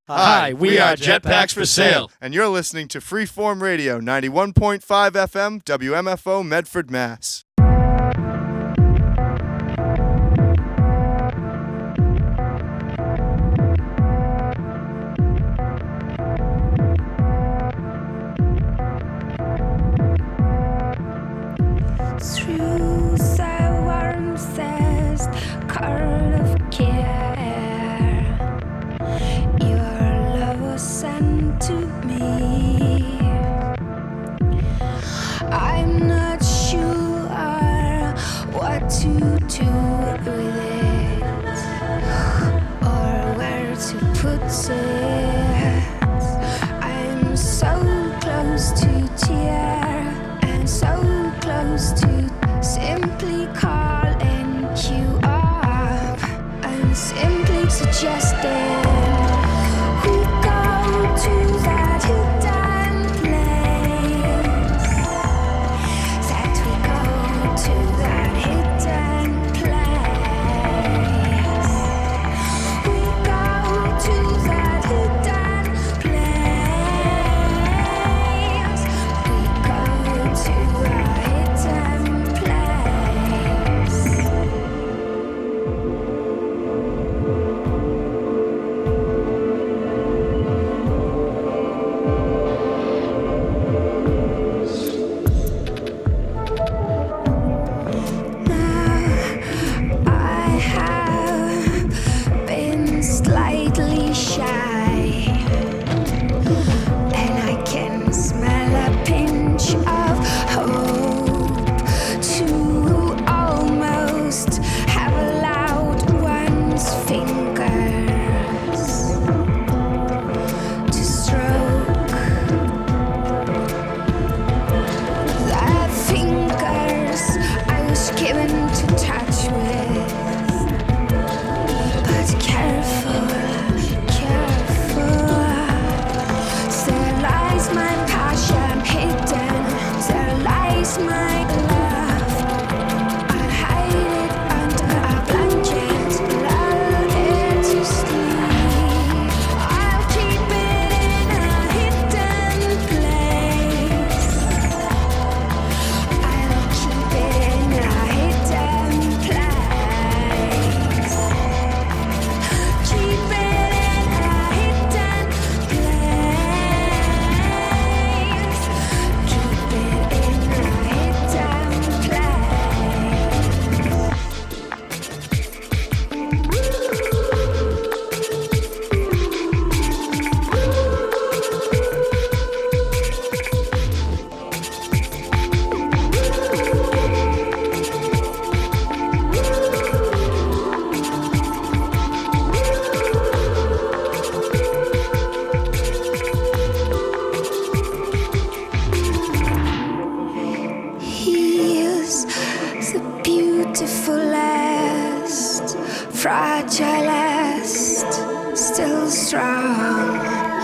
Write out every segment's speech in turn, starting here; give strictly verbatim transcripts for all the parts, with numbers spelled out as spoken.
Hi, we are Jetpacks for Sale. And you're listening to Freeform Radio, ninety-one point five F M, W M F O, Medford, Mass. Through the warmest curl of care, your love was sent to me. I'm not sure what to do with it or where to put it. I'm so close to tear and so close to simply calling you up and simply suggesting we go to that hidden place, that we go to that hidden place, we go to that hidden place, we go to that hidden place. I have been slightly shy, and I can smell a pinch of hope to almost have allowed one's fingers to stroke the fingers I was given to touch with. But careful, careful, there lies my passion hidden, there lies my love. I'll hide it under a blanket, lull it to sleep. I'll keep it in a hidden place. I'll keep it in a hidden place. Keep it in a hidden place. Keep it in a hidden He is the beautifulest, fragilest, still strong,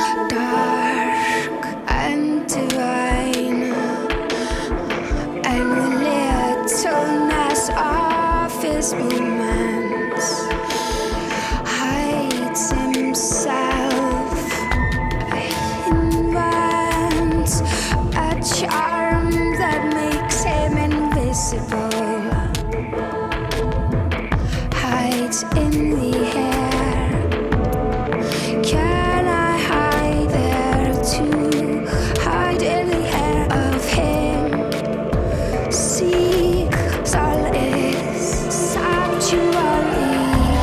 dark and divine, and the littleness of his movements hides himself, invents a charm that makes him invisible, hides in the air. Can I hide there too? Hide in the air of him. Seek solace, sanctuary.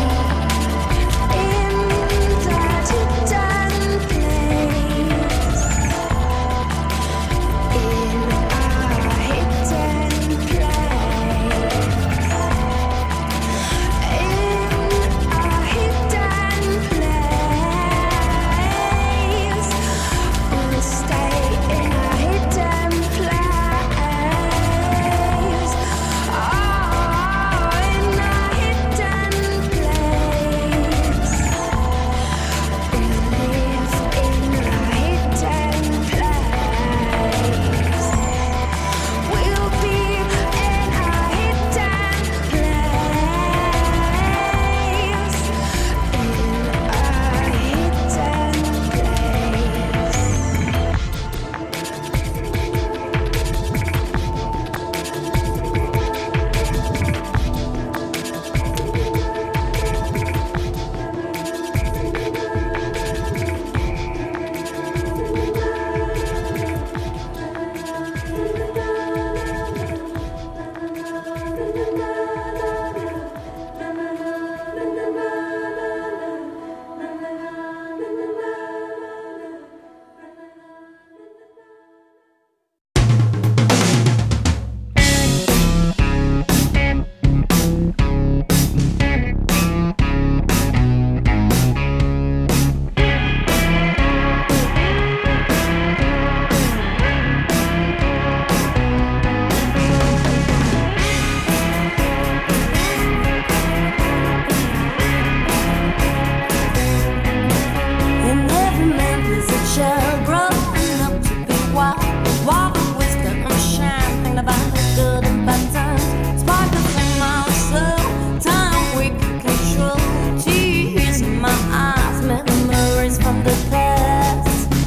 child growing up to be wild. Wild with wisdom and shine, thinking about the good and bad times. Sparkles in my soul, time we can control. Tears in my eyes, memories from the past.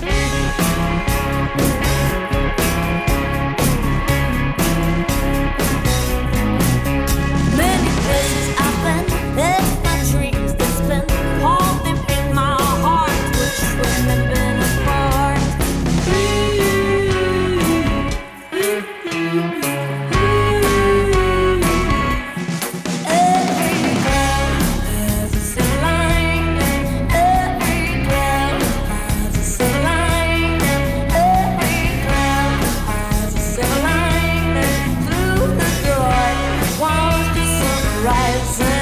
Many places I've been, there's my dreams that spin. Holding in my heart, which wouldn't have been apart. Every girl has a silver lining. Every girl has a silver lining. Every girl has a silver lining. Through the door, watch the sun rising.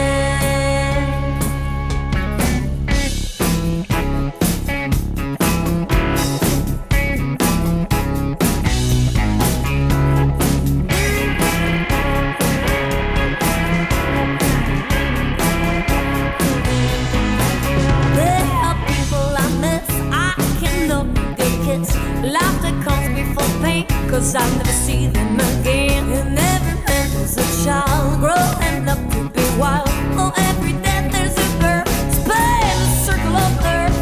There are people I miss, I can know good kids. Laughter comes before pain, cause I'll never see them again. And every man is a child, growing up to be wild. Oh, every day there's a bird, span the circle of earth.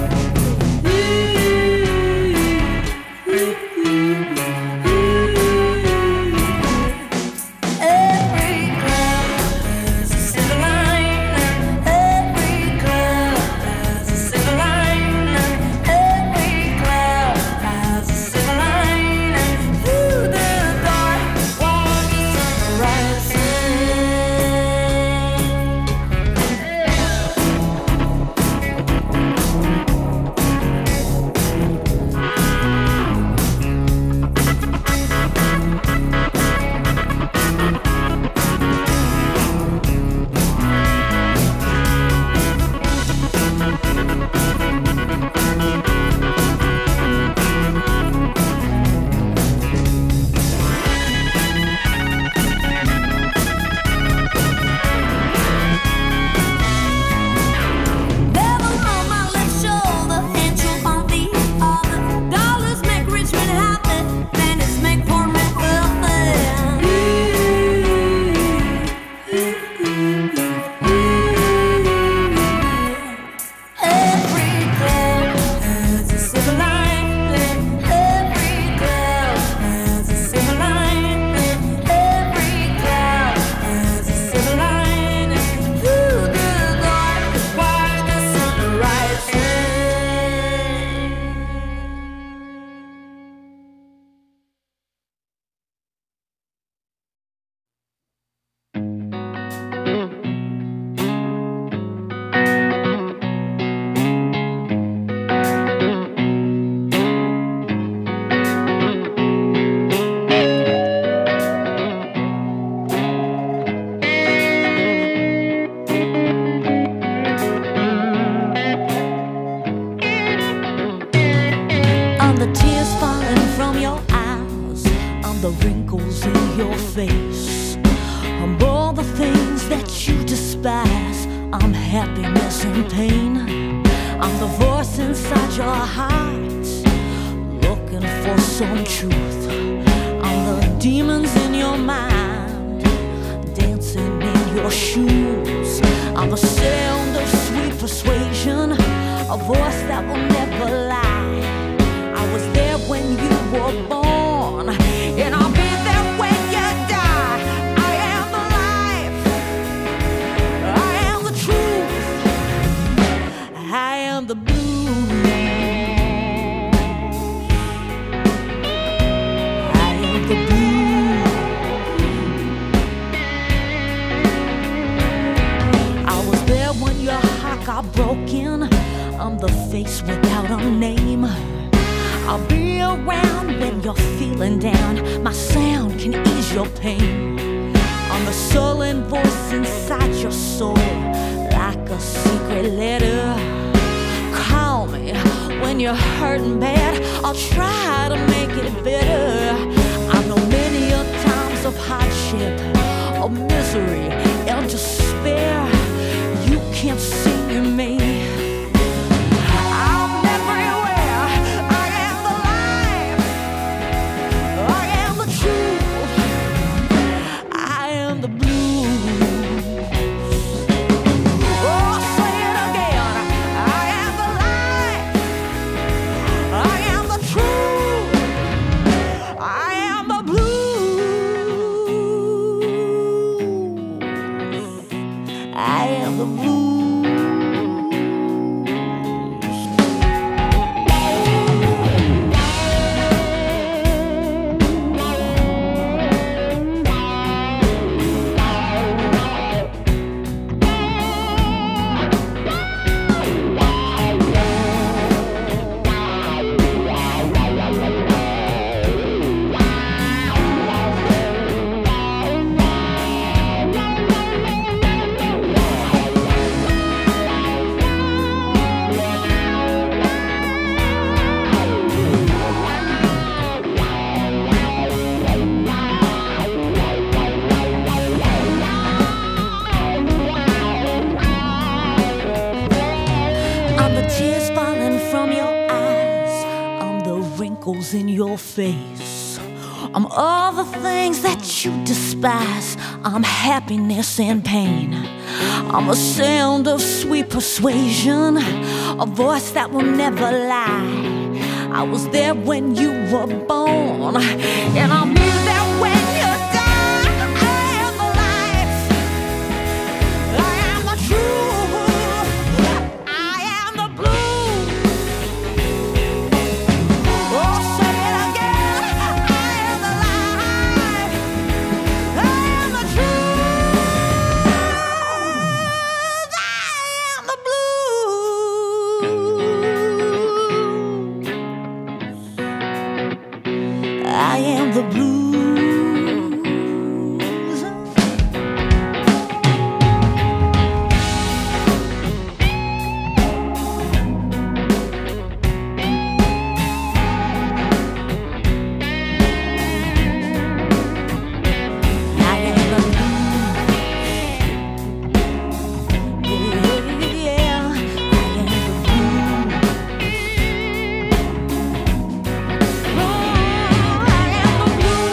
Every girl has a silver lining. Every girl has a silver lining. Every girl has a silver lining. Through the dark, watch the sun rising. Devil on my left shoulder, angel on the other. Dollars make rich men happy, pennies make poor men wealthy. Every girl has a silver lining. Every girl has a silver lining. Every girl has a silver lining. Through the dark, watch the sun rising. On the tears falling from your eyes, on the wrinkles in your face, on all the things that you despise, on happiness and pain, on the voice inside your heart, looking for some truth, on the demons in your mind, dancing in your shoes, on the sound of sweet persuasion, a voice that will never lie. I was there when you were born, and I'll be there when you die. I am the life, I am the truth, I am the blues, I am the blues. I was there when your heart got broken. I'm the face without a name. I'll be around when you're feeling down. My sound can ease your pain. I'm the sullen voice inside your soul, like a secret letter. Call me when you're hurting bad. I'll try to make it better. I know many a times of hardship, of misery and despair. You can't see me. I'm everywhere. wrinkles in your face. I'm all the things that you despise. I'm happiness and pain. I'm a sound of sweet persuasion, a voice that will never lie. I was there when you were born, and I'll be there when you die. I am the life, I am the truth, I am the blue. Oh, say it again. I am the life, I am the truth, I am the blue. I am the blues. I am the blues. Yeah, I am the blues. Oh, I am the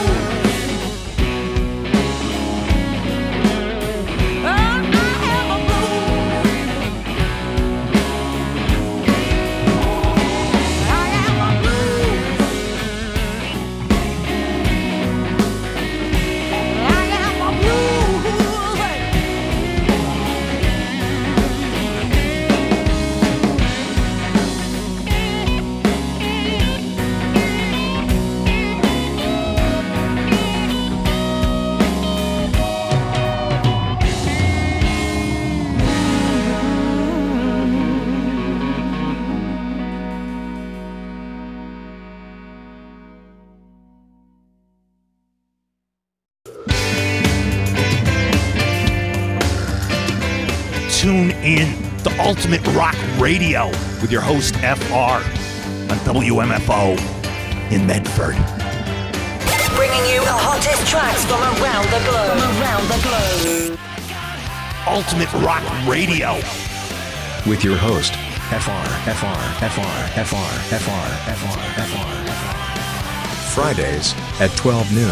Tune in to Ultimate Rock Radio with your host F R on W M F O in Medford. Bringing you the hottest tracks from around the globe. From around the globe. Ultimate Rock Radio with your host F R, F R, F R, F R, F R, F R, F R, F R. Fridays at twelve noon.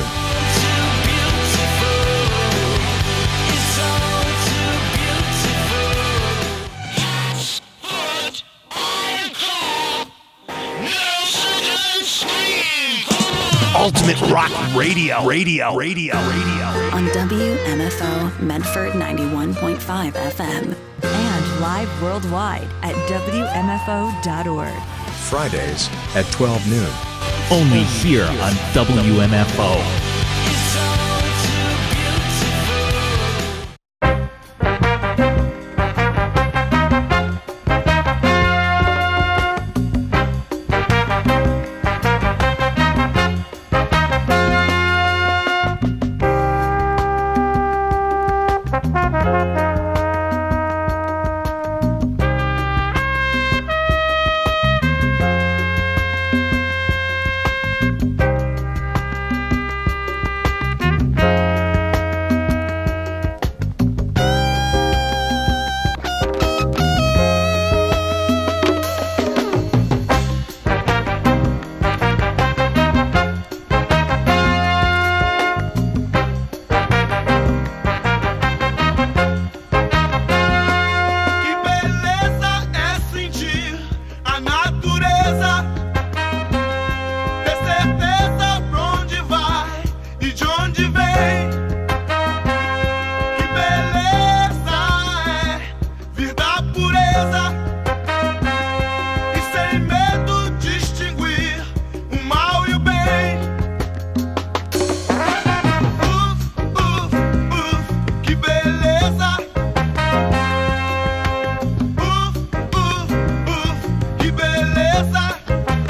Ultimate Rock Radio, Radio, Radio, Radio. On W M F O Medford ninety-one point five F M. And live worldwide at W M F O dot org. Fridays at twelve noon. Only here on W M F O. beleza.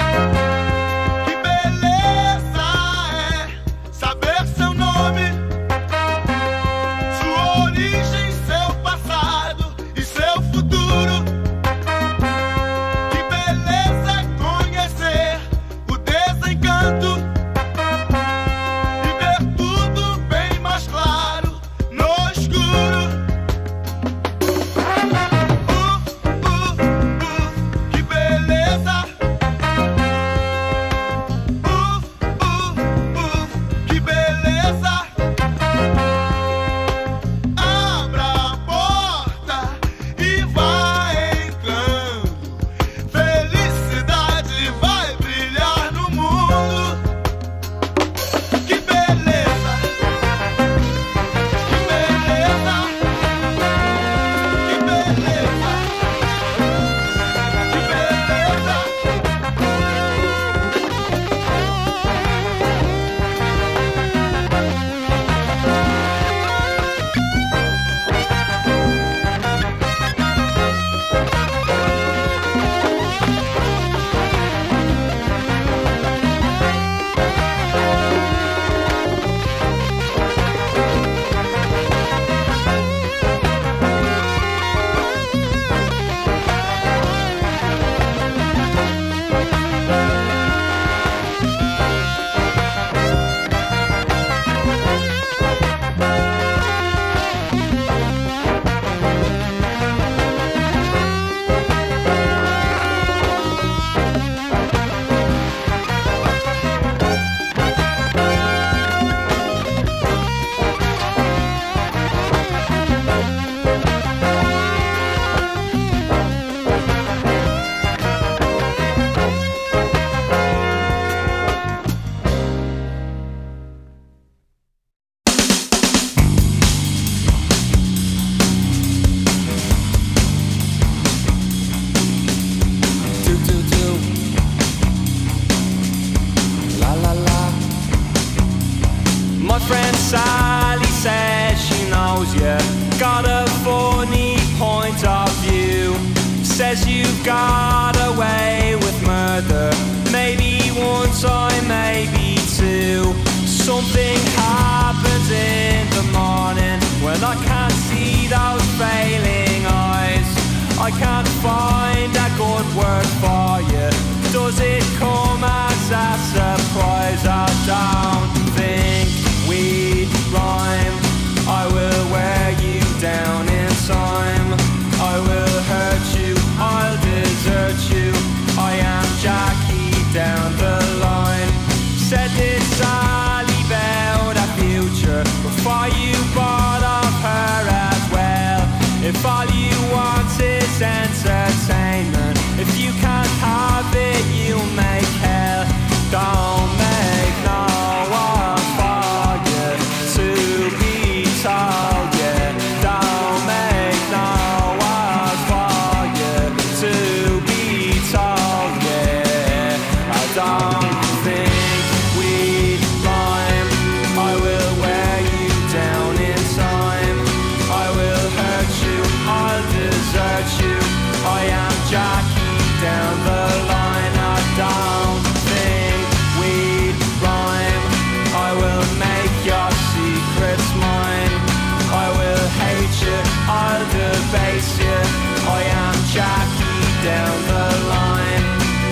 Sally says she knows you got a funny point of view. Says you've got away with murder, maybe one time, maybe two. Something happens in the morning when I can't see those failing eyes. I can't find a good word for you. Does it come as a surprise? I don't think we'd rhyme. I will wear you down in time. I will hurt you, I'll desert you. I am Jackie down the line. Said this Sally about a future before you bought off her as well. If all you want is entertainment, if you can't have it, you make hell. Don't make no one for you to be told, yeah. Don't make no one for you to be told, yeah. I don't think we'd rhyme. I will wear you down in time. I will hurt you, I'll desert you. I am Jackie down the line. I don't think we'd rhyme. I will make your secrets mine. I will hate you, I'll debase you. I am Jackie down the line.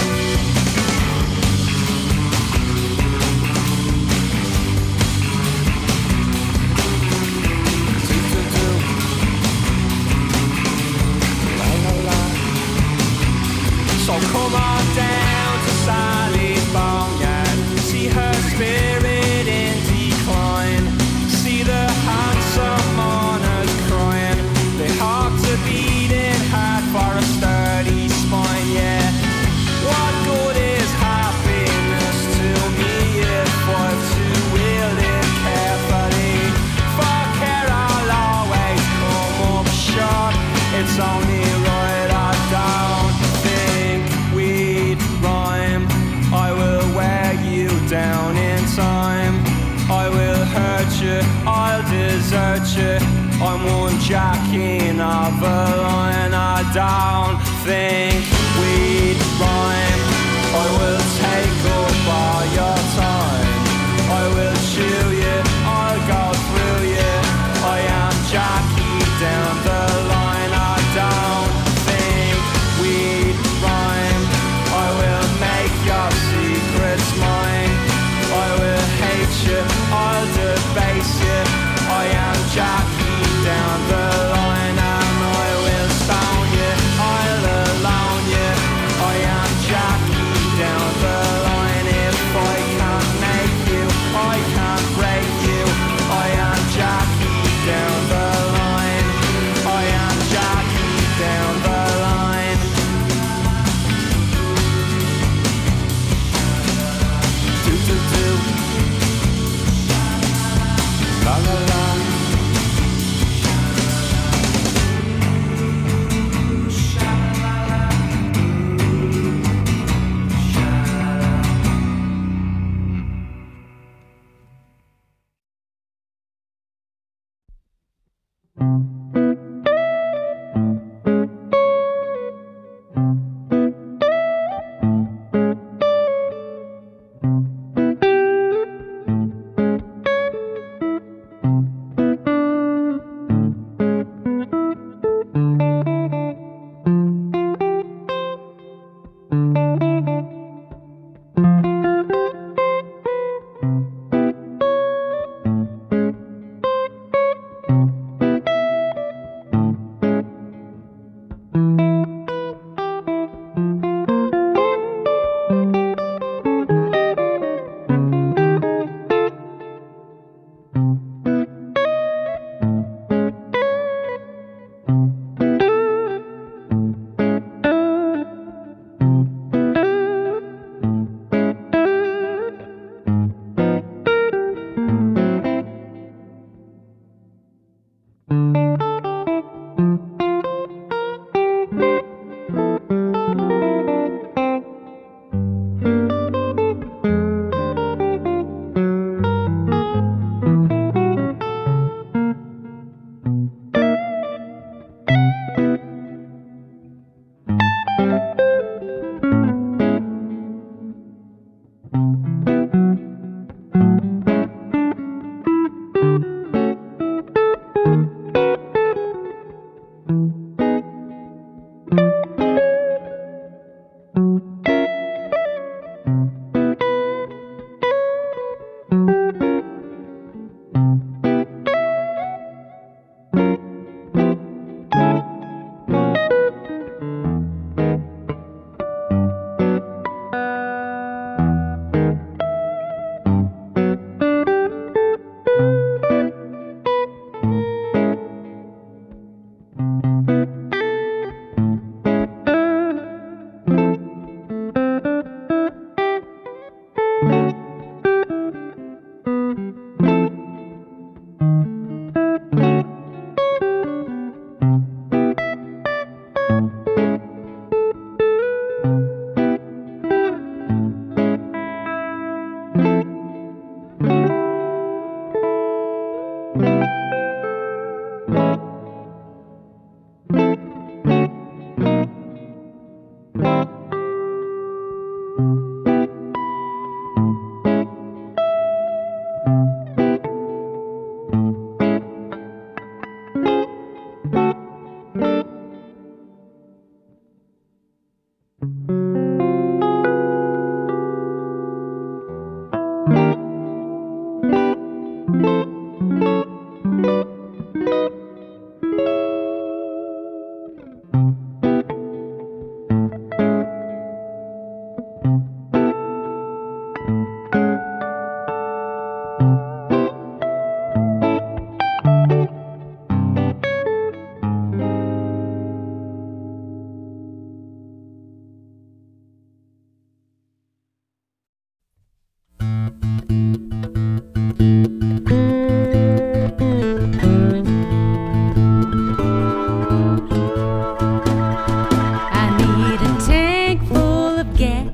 So come on down to Sally's boneyard. See her spirit in decline. See the handsome mourners crying. They have to beating hard for a sturdy spine, yeah. What good is happiness to me if I'm to wield it carefully? For care I'll always come up short. It's only right I don't think we'd rhyme. I will wear you down in time. I will hurt you, I'll desert you. I'm one jacking of a line. I don't think we'd rhyme. I will take up all your time. I will chew you, I'll go through you. I am Jackie down the line. I don't think we'd rhyme. I will make your secrets mine. I will hate you, I'll debase you. I am Jackie down the line. And I will stone you, I'll alone you. I am Jackie.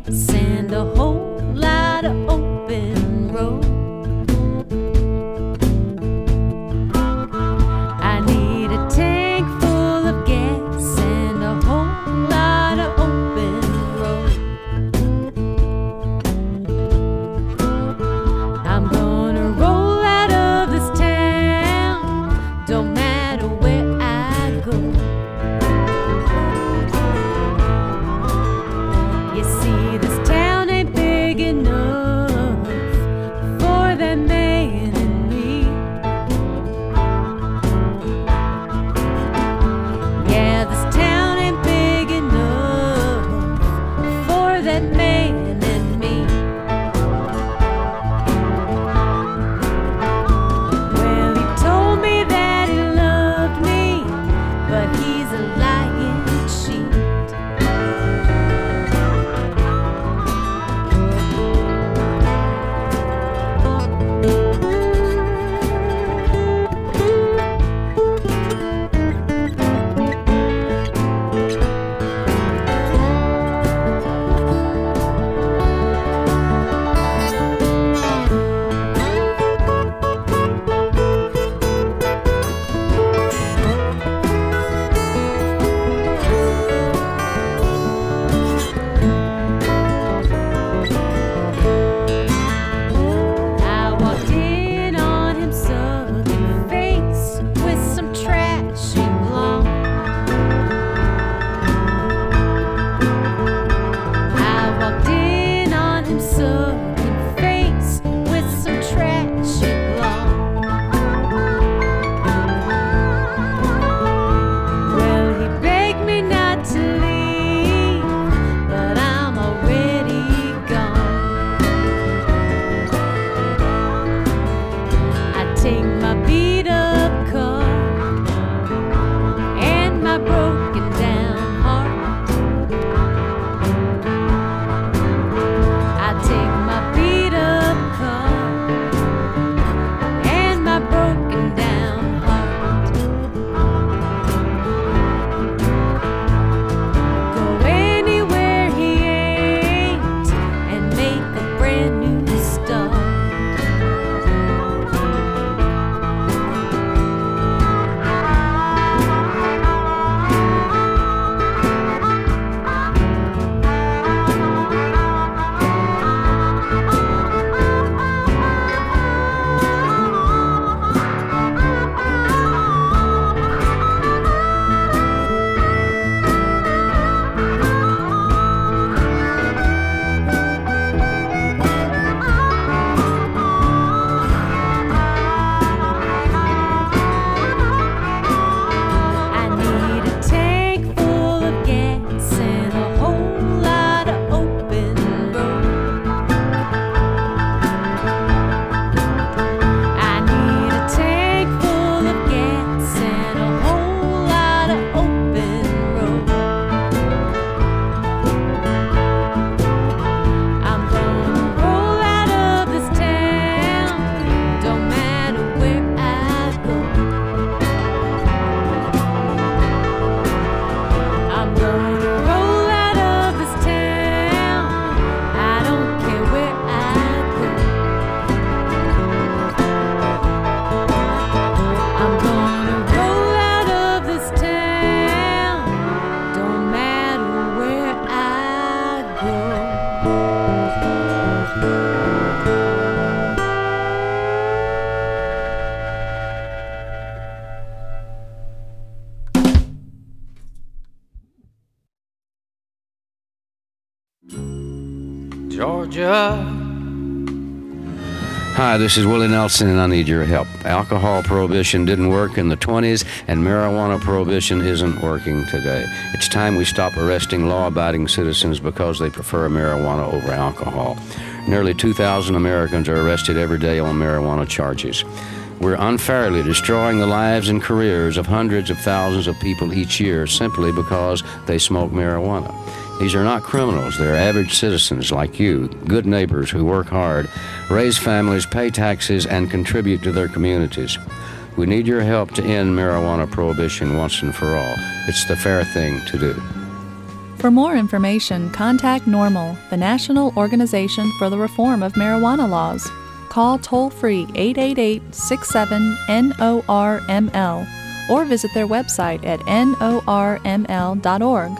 gas and a whole lot of open road. I need a tank full of gas and a whole lot of open road. I'm gonna roll out of this town, don't matter where I go. You see, this town ain't big enough for that man and me. Yeah, this town ain't big enough for that man and me. Well, he told me that he loved me, but he's a lying cheat. I walked in on him sucking face with some trashy blonde. I walked in on him sucking face with some trashy blonde. Well, he begged me not to leave, but I'm already gone. I take my beat up car and my broken down heart. I take my beat up car and my broken down heart. Go anywhere he ain't and make a brand new start. I need a tank full of gas and a whole lot of open road. I need a tank full of gas and a whole lot of open road. I'm gonna roll out of this town, don't matter where I go. I'm gonna roll out of this town, I don't care where I go. I'm gonna roll out of this town, don't matter where I go. Georgia. Hi, this is Willie Nelson, and I need your help. Alcohol prohibition didn't work in the twenties, and marijuana prohibition isn't working today. It's time we stop arresting law-abiding citizens because they prefer marijuana over alcohol. Nearly two thousand Americans are arrested every day on marijuana charges. We're unfairly destroying the lives and careers of hundreds of thousands of people each year simply because they smoke marijuana. These are not criminals. They're average citizens like you, good neighbors who work hard, raise families, pay taxes, and contribute to their communities. We need your help to end marijuana prohibition once and for all. It's the fair thing to do. For more information, contact NORML, the National Organization for the Reform of Marijuana Laws. Call toll-free eight eight eight, six seven, N O R M L or visit their website at N O R M L dot org.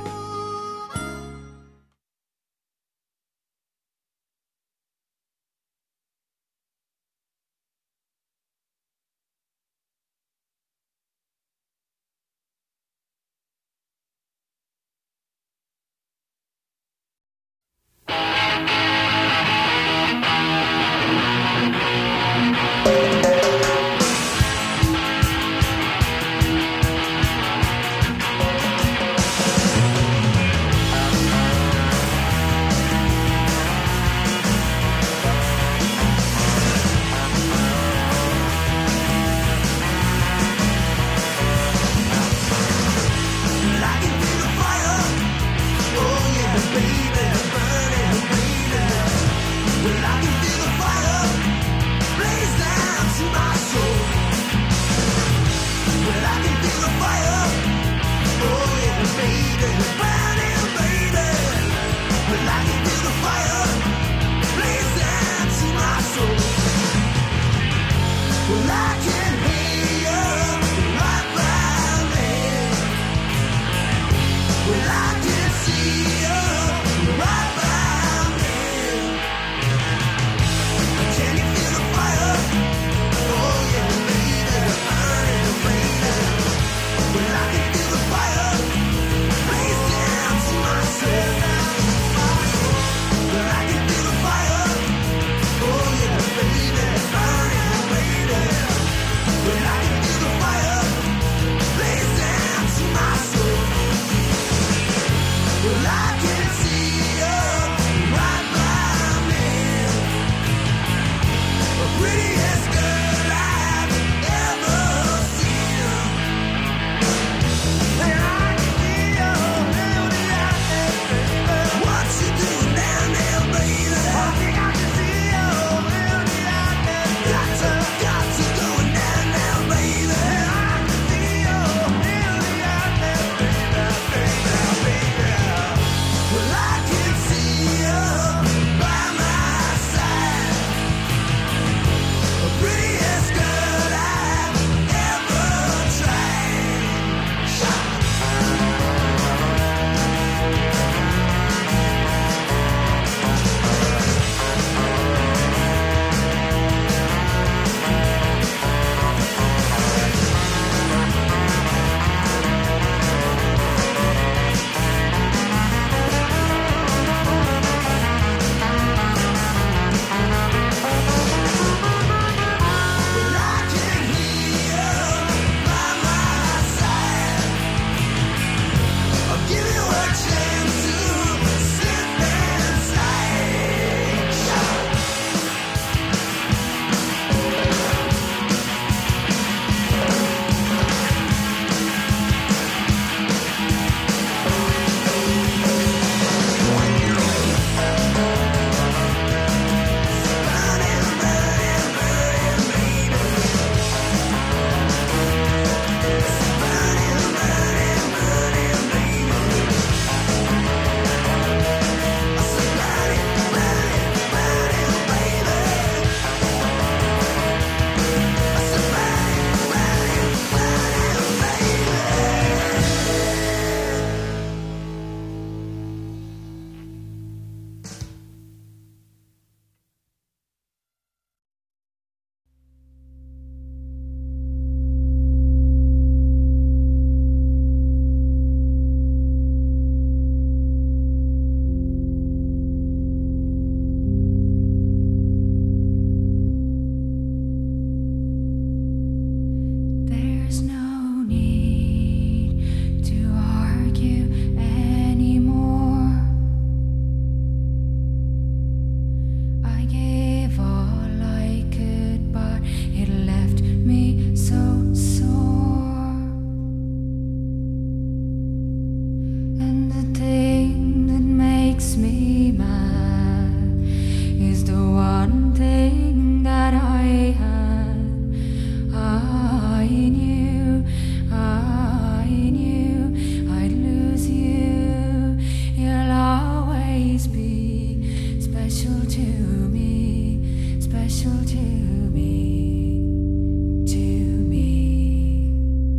special to me, special to me, to me.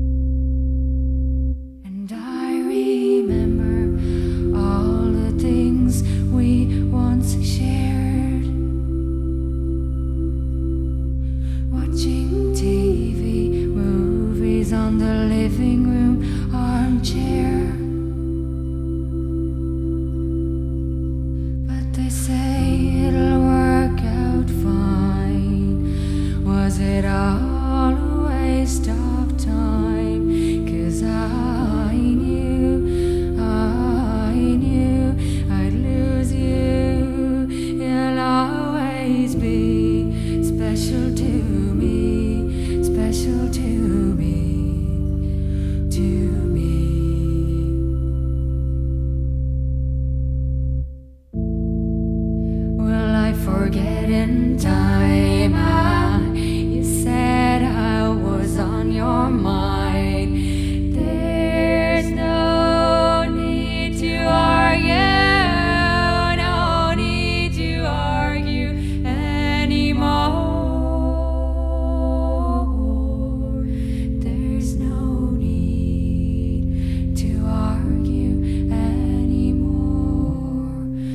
And I remember all the things we once shared, watching T V, movies on the living room armchair. But they say it'll work out fine. Was it all a waste of time? 'Cause I knew, I knew I'd lose you. You'll always be special to me, special to me, to me. Will I forget in time? Ah, you said I was on your mind. There's no need to argue, no need to argue anymore. There's no need to argue anymore.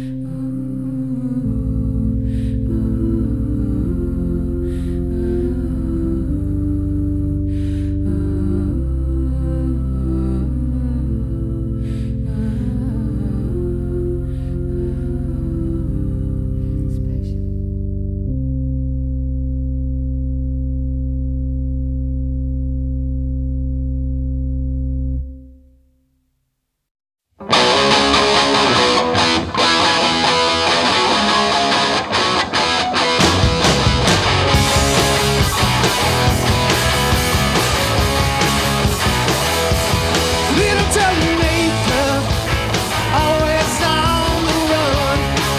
Little Terminator, always on the run.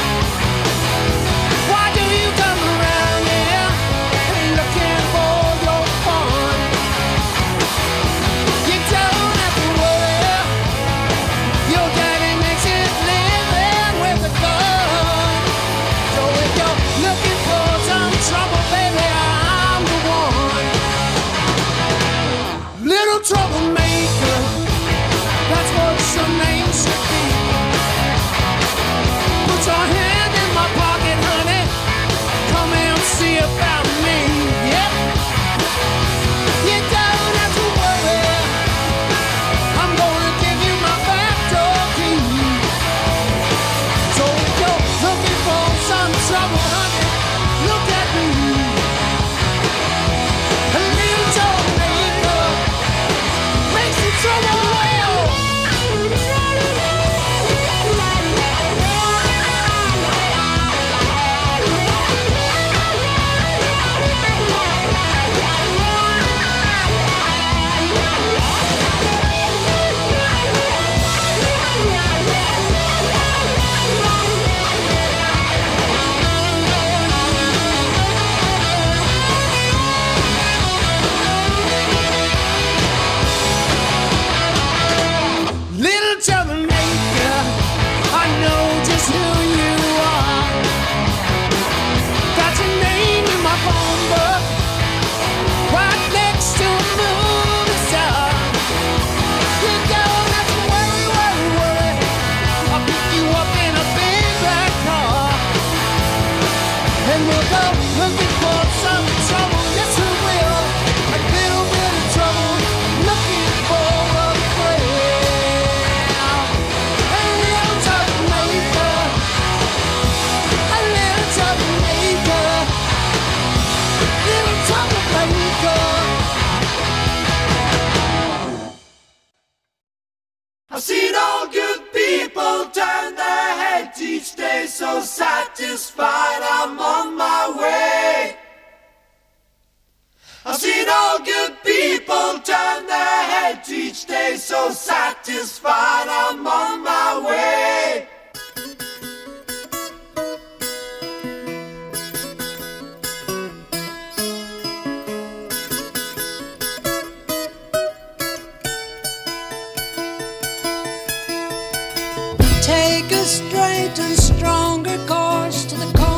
Why do you come around here looking for your fun? You don't have to worry, your daddy makes it living with a gun. So if you're looking for some trouble, baby, I'm the one. Little troublemaker, that's what your name should be. Put your hand in my pocket, honey. Come and see about me. Yep. You don't have to worry. I'm gonna give you my back door key. So if you're looking for some trouble, honey, look at me. A little troublemaker makes the trouble real. Little troublemaker, I know just who you are. Got your name in my phone book, right next to a movie star. You don't have to worry, worry, worry. I'll pick you up in a big black car, and we'll go looking for some trouble. Yes, we will. A little bit of trouble, looking for a friend. A little troublemaker, a little troublemaker, little troublemaker. I've seen all good people turn their heads each day, so satisfied I'm on my way. I've seen all good people turn their heads each day, so satisfied I'm on my way. Take a straight and stronger course to the coast.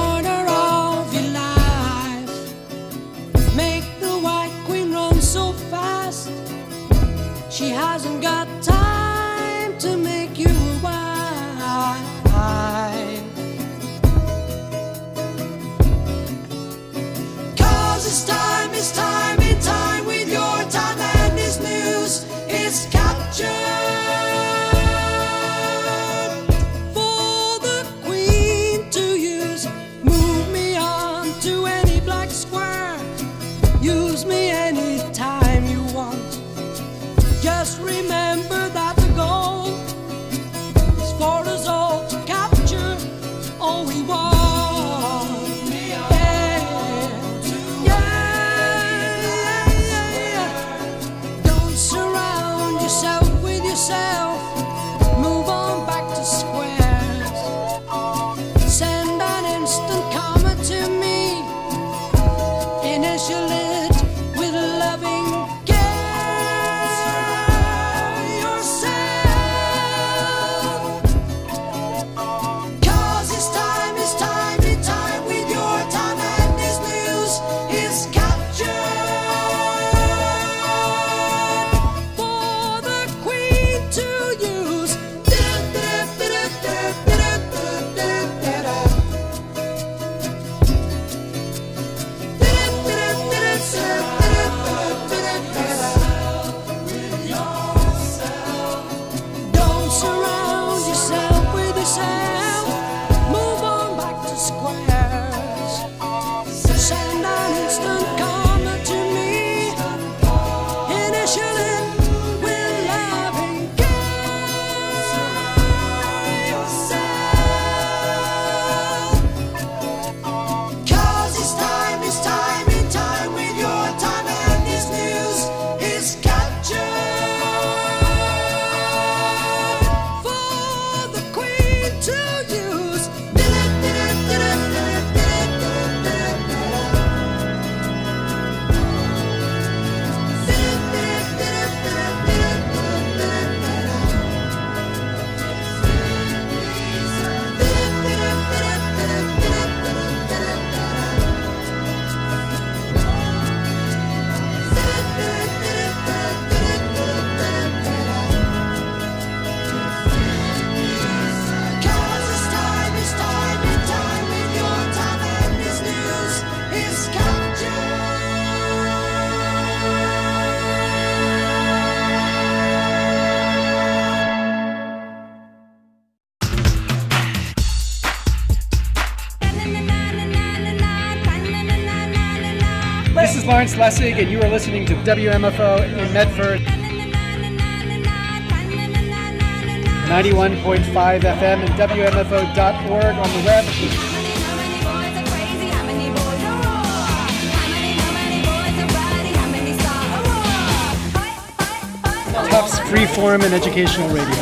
Lawrence Lessig, and you are listening to W M F O in Medford. ninety-one point five F M and W M F O dot org on the web. Tufts Freeform and Educational Radio.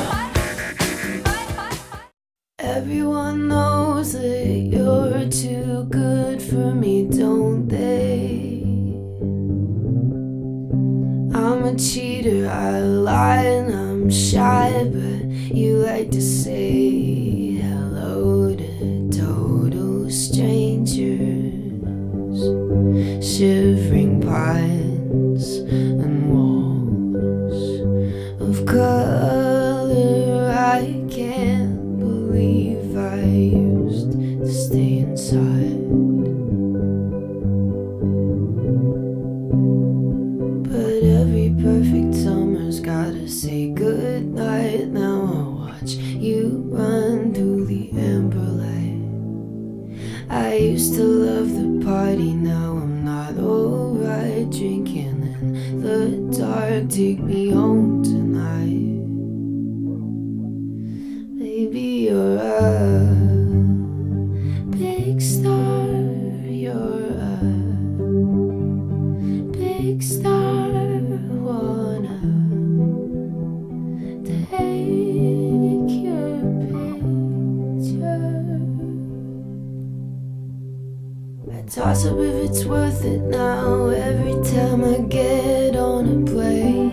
Everyone knows that you're too good for me, don't they? I'm a cheater, I lie and I'm shy, but you like to say hello to total strangers. Shivering pines and walls of color, I can't believe I used to stay inside. But every perfect summer's gotta say goodnight. Now I'll watch you run through the amber light. I used to love the party, now I'm not alright. Drinking in the dark, take me home tonight. Baby, you're a big star, you're a big star. Wanna take your picture. I toss up if it's worth it now. Every time I get on a plane,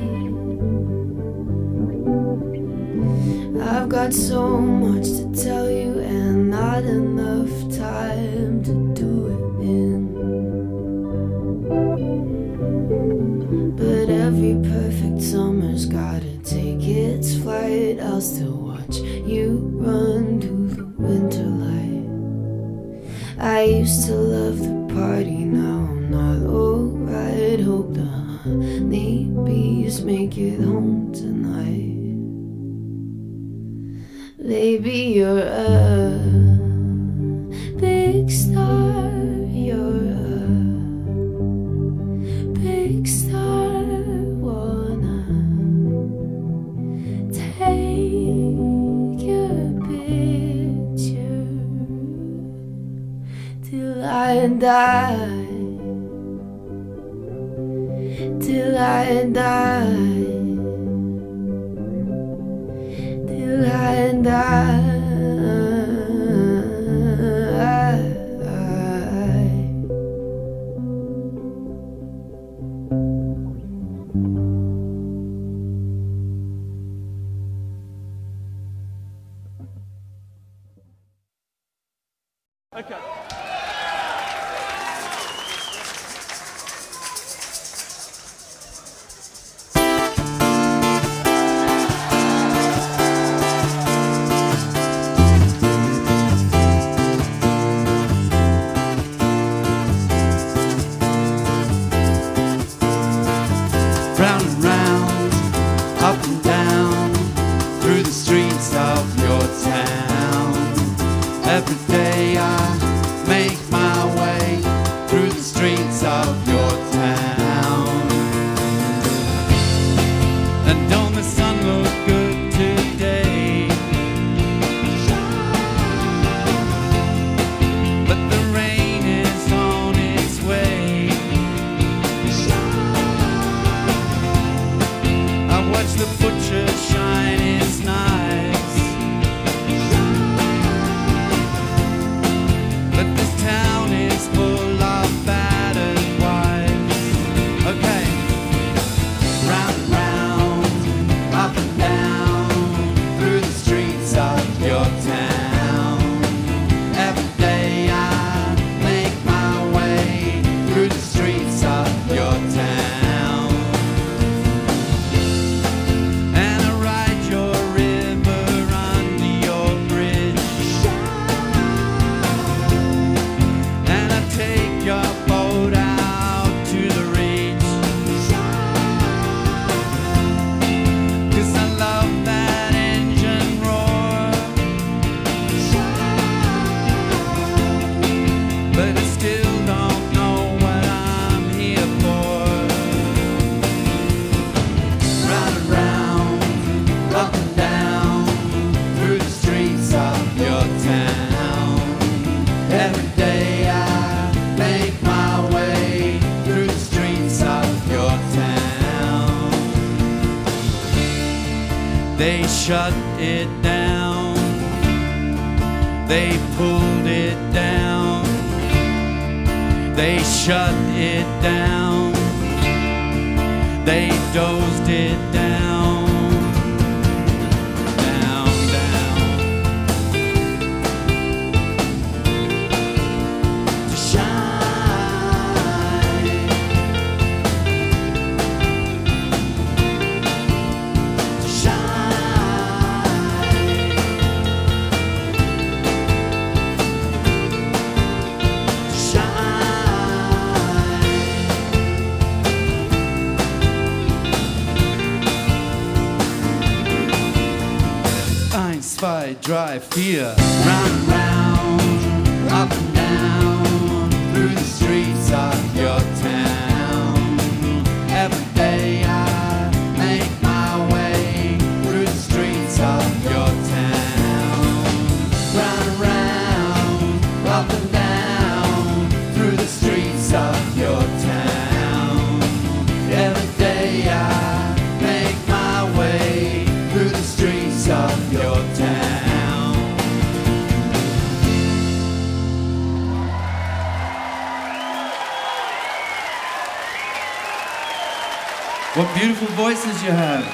I've got so much to tell you and not enough time to do it in. But every perfect summer's gotta take its flight. I'll still watch you run through the winter light. I used to love the party, now I'm not alright. Hope the honey bees make it home tonight. Baby, you're a big star, you're a big star. Wanna take your picture till I die, till I die, till I die. Okay. They shut it down. They pulled it down. They shut it down. They dozed it down. Down, down. To shine. To shine. To shine. Eins, zwei, drei, vier. Round and round, up and down, through the streets of your town. Every day I make my way through the streets of your town. Round and round, up and down, through the streets of your town. Every day I make my way through the streets of your town. What beautiful voices you have.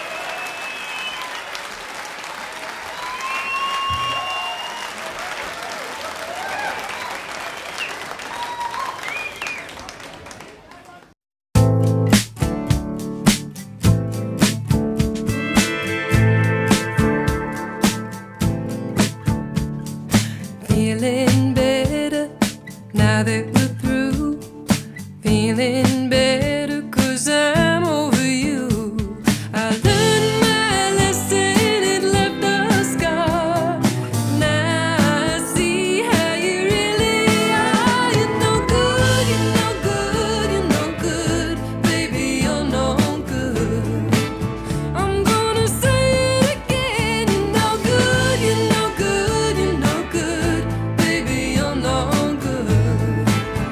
Feeling better now that we're through. Feeling better 'cause I'm over you. I learned my lesson, it left a scar. Now I see how you really are. You're no good, you're no good, you're no good. Baby, you're no good. I'm gonna say it again. You're no good, you're no good, you're no good. Baby, you're no good.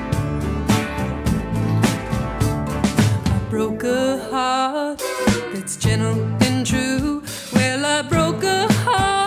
I broke a heart that's gentle and true. Well, I broke a heart